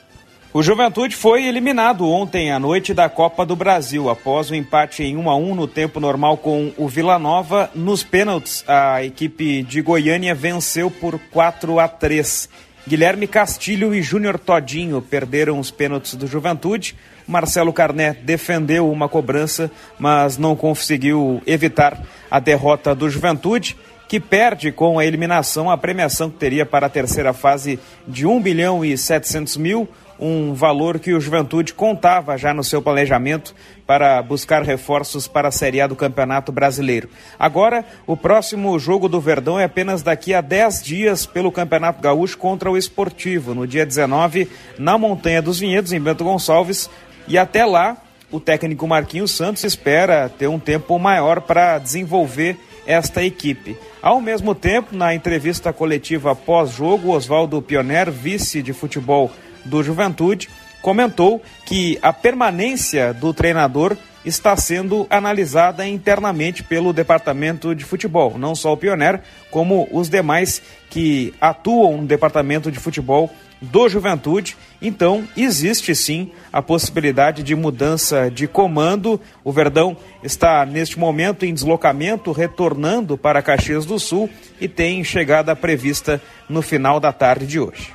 O Juventude foi eliminado ontem à noite da Copa do Brasil, após o empate em um a um no tempo normal com o Vila Nova. Nos pênaltis, a equipe de Goiânia venceu por quatro a três. Guilherme Castilho e Júnior Todinho perderam os pênaltis do Juventude. Marcelo Carné defendeu uma cobrança, mas não conseguiu evitar a derrota do Juventude, que perde com a eliminação a premiação que teria para a terceira fase de um bilhão e setecentos mil, um valor que o Juventude contava já no seu planejamento para buscar reforços para a Série A do Campeonato Brasileiro. Agora, o próximo jogo do Verdão é apenas daqui a dez dias pelo Campeonato Gaúcho contra o Esportivo, no dia dezenove, na Montanha dos Vinhedos, em Bento Gonçalves, e até lá, o técnico Marquinhos Santos espera ter um tempo maior para desenvolver esta equipe. Ao mesmo tempo, na entrevista coletiva pós-jogo, Oswaldo Pioner, vice de futebol do Juventude, comentou que a permanência do treinador está sendo analisada internamente pelo departamento de futebol, não só o Pioner, como os demais que atuam no departamento de futebol do Juventude. Então, existe sim a possibilidade de mudança de comando. O Verdão está neste momento em deslocamento, retornando para Caxias do Sul e tem chegada prevista no final da tarde de hoje.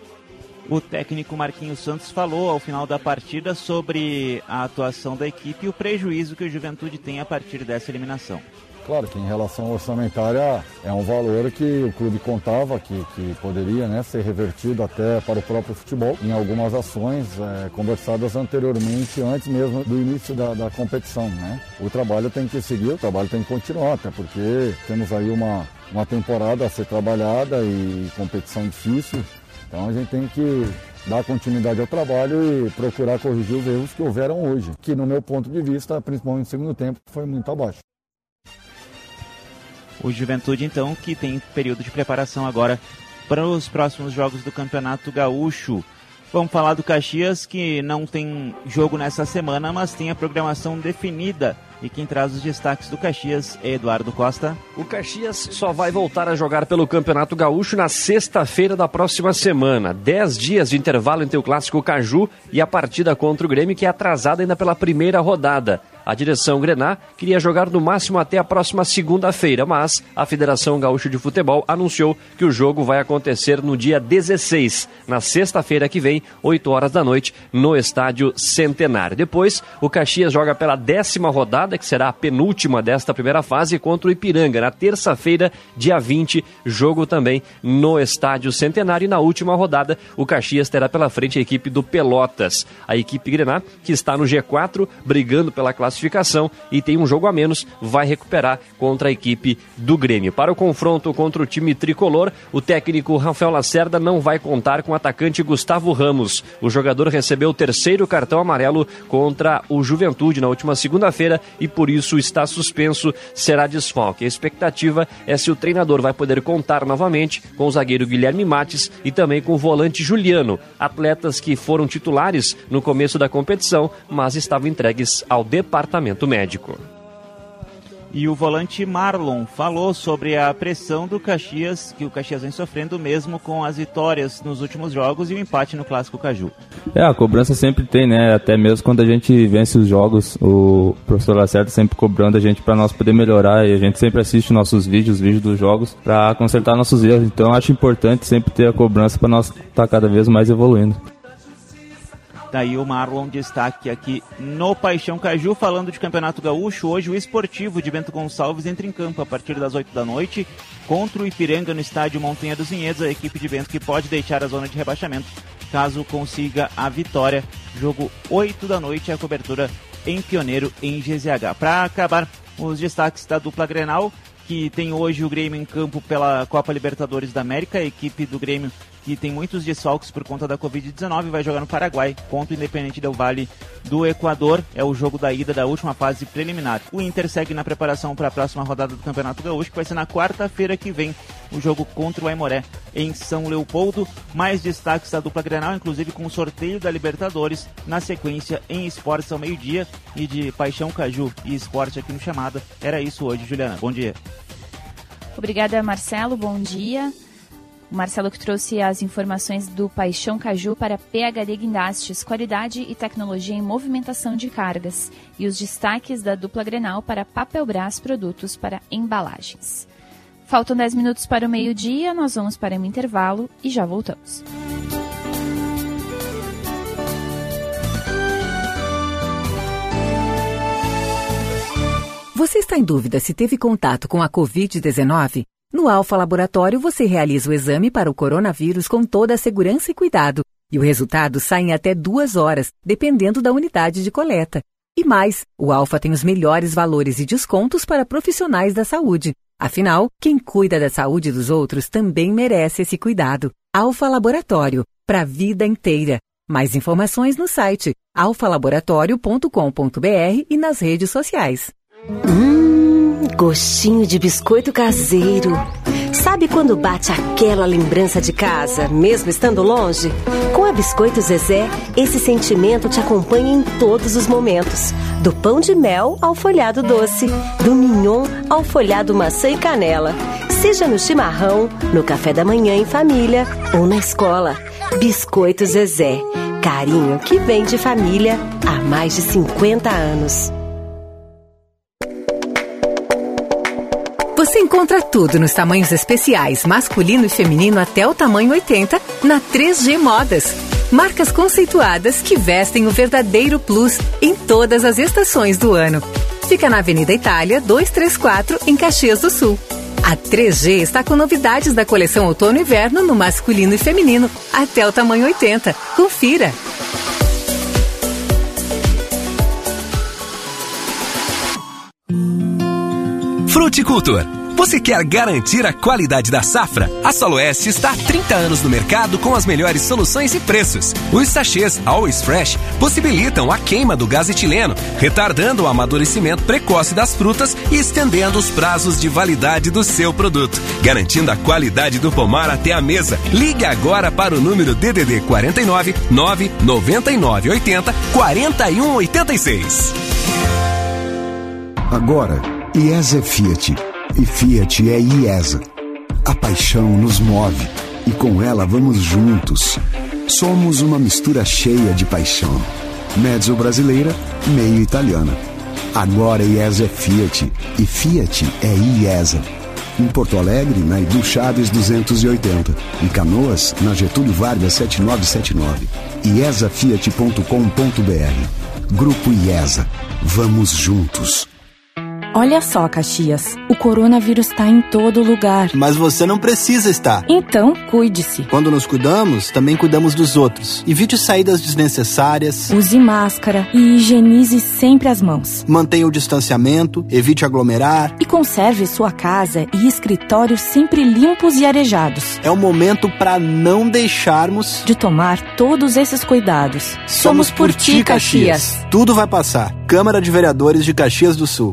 O técnico Marquinhos Santos falou ao final da partida sobre a atuação da equipe e o prejuízo que o Juventude tem a partir dessa eliminação. Claro que em relação orçamentária é um valor que o clube contava que, que poderia, né, ser revertido até para o próprio futebol em algumas ações é, conversadas anteriormente, antes mesmo do início da, da competição, né? O trabalho tem que seguir, o trabalho tem que continuar, até porque temos aí uma, uma temporada a ser trabalhada e competição difícil. Então a gente tem que dar continuidade ao trabalho e procurar corrigir os erros que houveram hoje, que no meu ponto de vista, principalmente no segundo tempo, foi muito abaixo. O Juventude, então, que tem período de preparação agora para os próximos jogos do Campeonato Gaúcho. Vamos falar do Caxias, que não tem jogo nessa semana, mas tem a programação definida. E quem traz os destaques do Caxias é Eduardo Costa. O Caxias só vai voltar a jogar pelo Campeonato Gaúcho na sexta-feira da próxima semana. Dez dias de intervalo entre o Clássico Caju e a partida contra o Grêmio, que é atrasada ainda pela primeira rodada. A direção Grená queria jogar no máximo até a próxima segunda-feira, mas a Federação Gaúcha de Futebol anunciou que o jogo vai acontecer no dia dezesseis, na sexta-feira que vem, oito horas da noite, no Estádio Centenário. Depois, o Caxias joga pela décima rodada, que será a penúltima desta primeira fase, contra o Ipiranga, na terça-feira, dia vinte, jogo também no Estádio Centenário. E na última rodada, o Caxias terá pela frente a equipe do Pelotas. A equipe Grená, que está no G quatro, brigando pela classificação e tem um jogo a menos, vai recuperar contra a equipe do Grêmio. Para o confronto contra o time tricolor, o técnico Rafael Lacerda não vai contar com o atacante Gustavo Ramos. O jogador recebeu o terceiro cartão amarelo contra o Juventude na última segunda-feira e por isso está suspenso, será desfalque. A expectativa é se o treinador vai poder contar novamente com o zagueiro Guilherme Mates e também com o volante Juliano, atletas que foram titulares no começo da competição, mas estavam entregues ao departamento médico. E o volante Marlon falou sobre a pressão do Caxias, que o Caxias vem sofrendo mesmo com as vitórias nos últimos jogos e o empate no Clássico Caju. É, a cobrança sempre tem, né? Até mesmo quando a gente vence os jogos, o professor Lacerda sempre cobrando a gente para nós poder melhorar, e a gente sempre assiste nossos vídeos, os vídeos dos jogos, para consertar nossos erros. Então eu acho importante sempre ter a cobrança para nós estar cada vez mais evoluindo. Daí o Marlon destaque aqui no Paixão Caju, falando de Campeonato Gaúcho. Hoje o Esportivo de Bento Gonçalves entra em campo a partir das oito da noite contra o Ipiranga no estádio Montanha dos Vinhedos, a equipe de Bento que pode deixar a zona de rebaixamento caso consiga a vitória. Jogo oito da noite, a cobertura em Pioneiro, em G Z H. Para acabar, os destaques da dupla Grenal, que tem hoje o Grêmio em campo pela Copa Libertadores da América. A equipe do Grêmio, que tem muitos desfalques por conta da covid dezenove, vai jogar no Paraguai contra o Independente Del Valle do Equador. É o jogo da ida da última fase preliminar. O Inter segue na preparação para a próxima rodada do Campeonato Gaúcho, que vai ser na quarta-feira que vem, o jogo contra o Aimoré em São Leopoldo. Mais destaques da dupla Grenal, inclusive com o sorteio da Libertadores na sequência em esportes ao meio-dia, e de Paixão Caju e esporte aqui no Chamada. Era isso hoje, Juliana. Bom dia. Obrigada, Marcelo. Bom dia. O Marcelo que trouxe as informações do Paixão Caju para P H D Guindastes, qualidade e tecnologia em movimentação de cargas. E os destaques da dupla Grenal para Papelbras, produtos para embalagens. Faltam dez minutos para o meio-dia, nós vamos para um intervalo e já voltamos. Você está em dúvida se teve contato com a covid dezenove? No Alfa Laboratório, você realiza o exame para o coronavírus com toda a segurança e cuidado. E o resultado sai em até duas horas, dependendo da unidade de coleta. E mais, o Alfa tem os melhores valores e descontos para profissionais da saúde. Afinal, quem cuida da saúde dos outros também merece esse cuidado. Alfa Laboratório, para a vida inteira. Mais informações no site alfa laboratório ponto com ponto b r e nas redes sociais. Hum, gostinho de biscoito caseiro. Sabe quando bate aquela lembrança de casa, mesmo estando longe? Com a Biscoito Zezé, esse sentimento te acompanha em todos os momentos. Do pão de mel ao folhado doce, do mignon ao folhado maçã e canela. Seja no chimarrão, no café da manhã em família ou na escola. Biscoito Zezé, carinho que vem de família há mais de cinquenta anos. Você encontra tudo nos tamanhos especiais, masculino e feminino até o tamanho oitenta, na três G Modas. Marcas conceituadas que vestem o verdadeiro plus em todas as estações do ano. Fica na Avenida Itália, duzentos e trinta e quatro, em Caxias do Sul. A três G está com novidades da coleção outono e inverno no masculino e feminino até o tamanho oitenta. Confira! Fruticultor. Você quer garantir a qualidade da safra? A Saloeste está há trinta anos no mercado com as melhores soluções e preços. Os sachês Always Fresh possibilitam a queima do gás etileno, retardando o amadurecimento precoce das frutas e estendendo os prazos de validade do seu produto, garantindo a qualidade do pomar até a mesa. Ligue agora para o número D D D quarenta e nove, nove noventa e nove, oitenta, quarenta e um, oitenta e seis. Agora, IESA é Fiat. E Fiat é IESA. A paixão nos move e com ela vamos juntos. Somos uma mistura cheia de paixão. Mezzo brasileira, meio italiana. Agora IESA é Fiat e Fiat é IESA. Em Porto Alegre, na Edu Chaves duzentos e oitenta. Em Canoas, na Getúlio Vargas sete nove sete nove. i e s a fiat ponto com ponto b r. Grupo IESA. Vamos juntos. Olha só, Caxias, o coronavírus está em todo lugar. Mas você não precisa estar. Então, cuide-se. Quando nos cuidamos, também cuidamos dos outros. Evite saídas desnecessárias. Use máscara e higienize sempre as mãos. Mantenha o distanciamento, evite aglomerar. E conserve sua casa e escritório sempre limpos e arejados. É o momento para não deixarmos de tomar todos esses cuidados. Somos, Somos por ti, Caxias. Caxias. Tudo vai passar. Câmara de Vereadores de Caxias do Sul.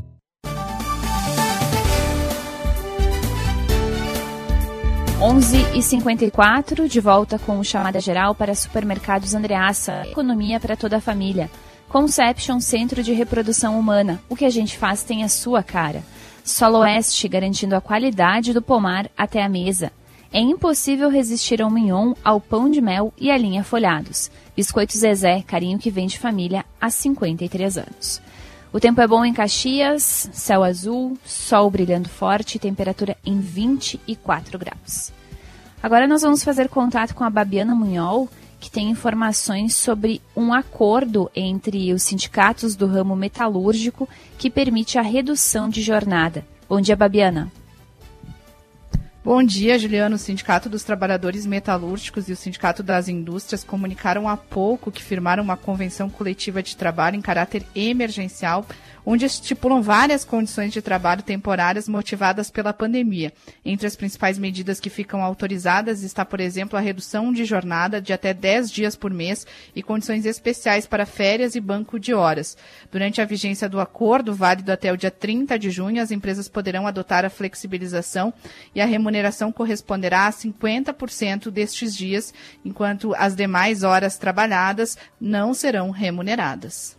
onze e cinquenta e quatro, de volta com o Chamada Geral para Supermercados Andreassa, economia para toda a família. Conception, Centro de Reprodução Humana, o que a gente faz tem a sua cara. Solo Oeste, garantindo a qualidade do pomar até a mesa. É impossível resistir ao mignon, ao pão de mel e à linha folhados. Biscoito Zezé, carinho que vem de família há cinquenta e três anos. O tempo é bom em Caxias, céu azul, sol brilhando forte e temperatura em vinte e quatro graus. Agora nós vamos fazer contato com a Babiana Munhol, que tem informações sobre um acordo entre os sindicatos do ramo metalúrgico que permite a redução de jornada. Bom dia, Babiana. Bom dia, Juliano. O Sindicato dos Trabalhadores Metalúrgicos e o Sindicato das Indústrias comunicaram há pouco que firmaram uma convenção coletiva de trabalho em caráter emergencial, onde estipulam várias condições de trabalho temporárias motivadas pela pandemia. Entre as principais medidas que ficam autorizadas está, por exemplo, a redução de jornada de até dez dias por mês e condições especiais para férias e banco de horas. Durante a vigência do acordo, válido até o dia trinta de junho, as empresas poderão adotar a flexibilização e a remuneração corresponderá a cinquenta por cento destes dias, enquanto as demais horas trabalhadas não serão remuneradas.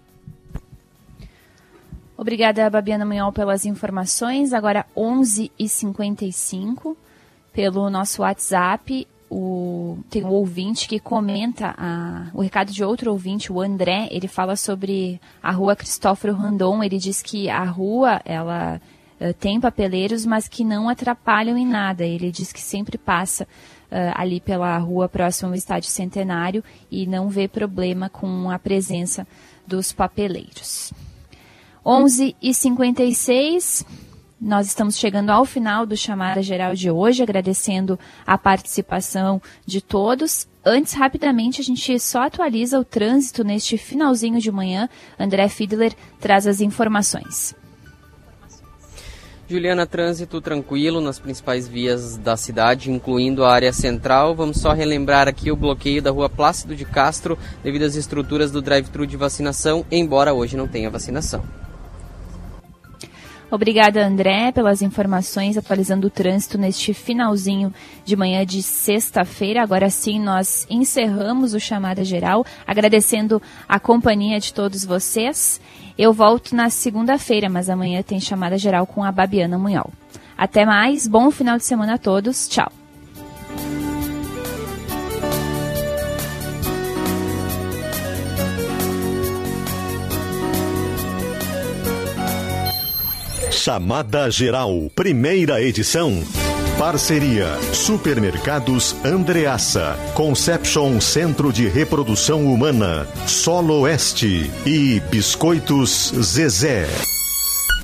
Obrigada, Babiana Munhol, pelas informações. Agora, onze e cinquenta e cinco, pelo nosso WhatsApp, o, tem um ouvinte que comenta a, o recado de outro ouvinte, o André. Ele fala sobre a rua Cristóforo Randon. Ele diz que a rua, ela uh, tem papeleiros, mas que não atrapalham em nada. Ele diz que sempre passa uh, ali pela rua próxima ao Estádio Centenário e não vê problema com a presença dos papeleiros. onze e cinquenta e seis, nós estamos chegando ao final do Chamada Geral de hoje, agradecendo a participação de todos. Antes, rapidamente, a gente só atualiza o trânsito neste finalzinho de manhã. André Fiedler traz as informações. Juliana, trânsito tranquilo nas principais vias da cidade, incluindo a área central. Vamos só relembrar aqui o bloqueio da rua Plácido de Castro, devido às estruturas do drive-thru de vacinação, embora hoje não tenha vacinação. Obrigada, André, pelas informações, atualizando o trânsito neste finalzinho de manhã de sexta-feira. Agora sim, nós encerramos o Chamada Geral, agradecendo a companhia de todos vocês. Eu volto na segunda-feira, mas amanhã tem Chamada Geral com a Babiana Munhol. Até mais, bom final de semana a todos, tchau. Chamada Geral, primeira edição. Parceria Supermercados Andreassa, Conception Centro de Reprodução Humana, Solo Oeste e Biscoitos Zezé.